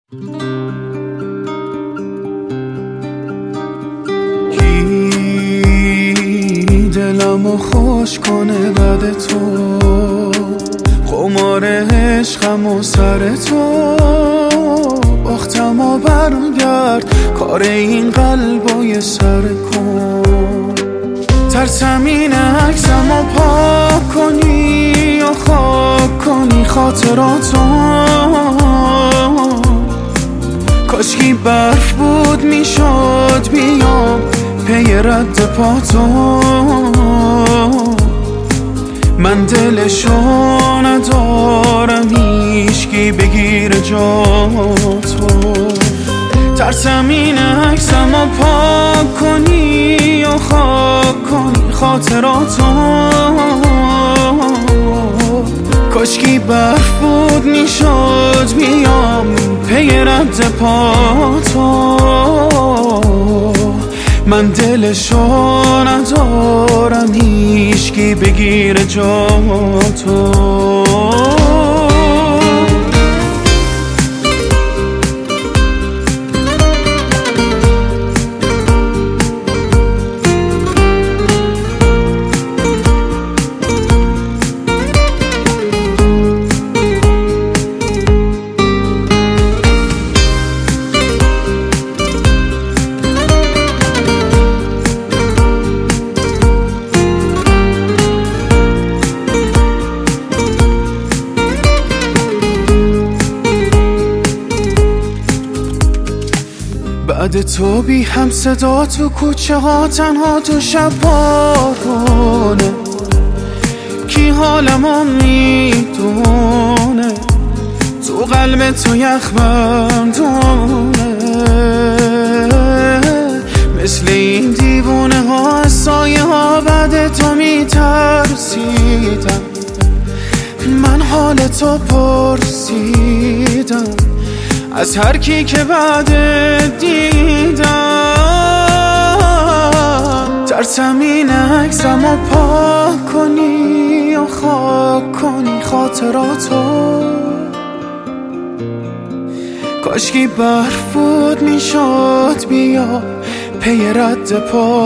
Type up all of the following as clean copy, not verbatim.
کی دلمو خوش کنه بعد تو، قمار عشقم و سر تو، باختم و برگرد کار این قلبای سر کن. ترسم این عکسم و پاک کنی یا خاک کنی خاطراتو، کاشکی برف بود میشد بیام پی رد پاتو. من دلشو ندارم هیچکی بگیره جاتو. ترسم این عکسم و پاک کنی یا خاک کنی خاطراتو، کاشکی برف بود میشد بیام پی رد پاتو. من دلشو ندارم هیچکی بگیره جاتو. بعد تو بی هم صدا تو کوچه ها تنها تو شب بارونه، کی حالمو میدونه تو قلب تو یخ بندونه. مثل این دیوونه ها سایه ها بعد تو میترسیدم، من حال تو پرسیدم از هر کی که بعد دیدم. ترسم این عکسم و پاک کنی یا خاک کنی خاطراتو، کاشکی برف بود میشد بیا پی رد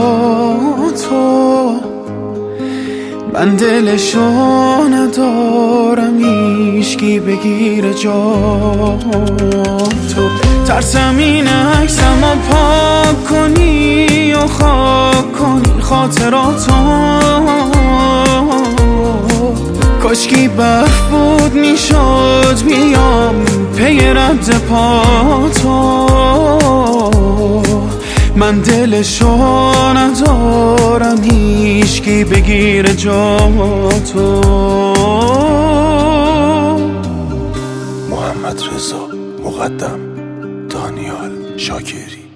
پاتو. من دلشو ندارم هیچکی بگیره جاتو. ترسم این عکسم و پاک کنی یا خاک کنی خاطراتو، کاشکی برف بود میشد بیام پی رد پاتو. من دلشو ندارم هیچکی بگیره جاتو. محمد رضا مقدم، دانیال شاکری.